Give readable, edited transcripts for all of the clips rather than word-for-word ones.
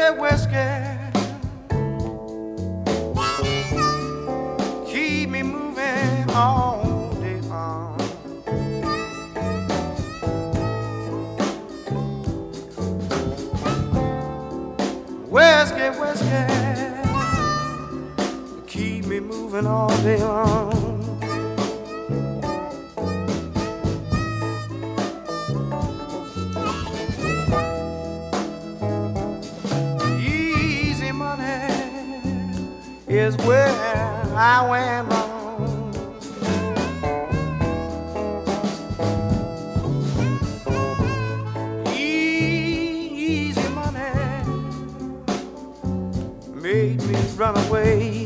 whiskey, keep me moving all day long. Whiskey, whiskey, keep me moving all day long. Easy money is where I went wrong. Easy money made me run away.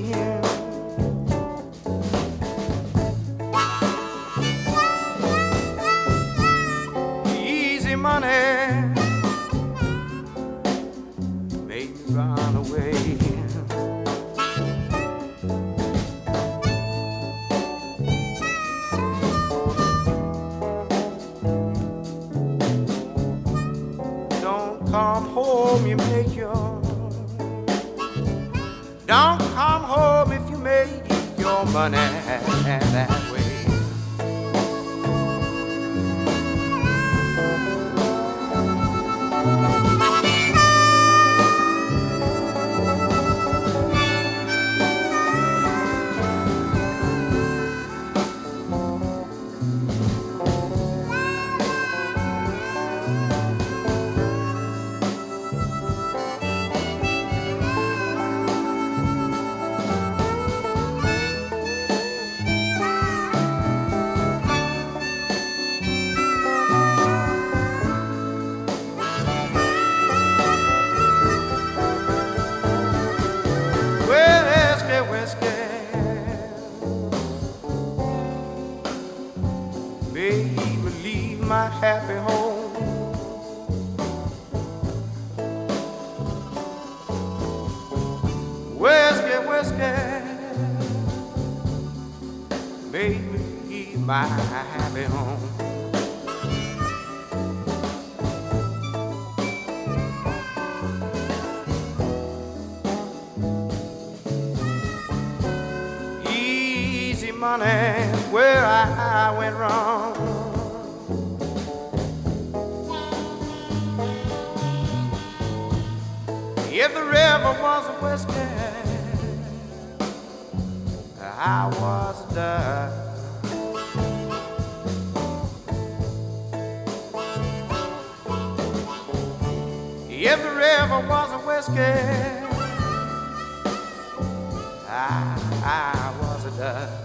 Easy money made me run away. Don't come home, you make your. Don't come home if you make your money that way. Baby, leave my happy home. Whiskey, whiskey, baby, leave my happy home. Easy money, where I went wrong. If the river was a whiskey, I was a dove. If the river was a whiskey, I was a dove.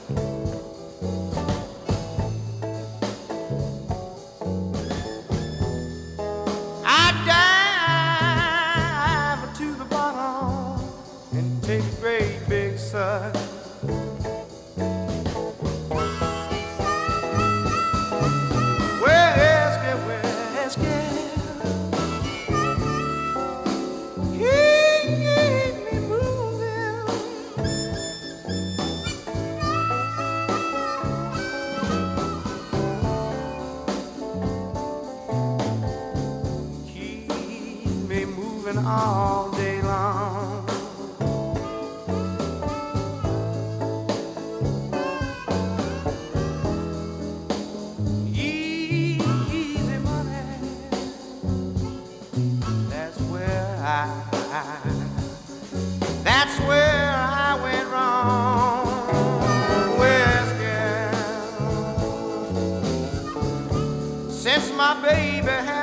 Take a great big sun. Whiskey, whiskey, keep me moving. Keep me moving all day long. That's where I went wrong. Whiskey, since my baby had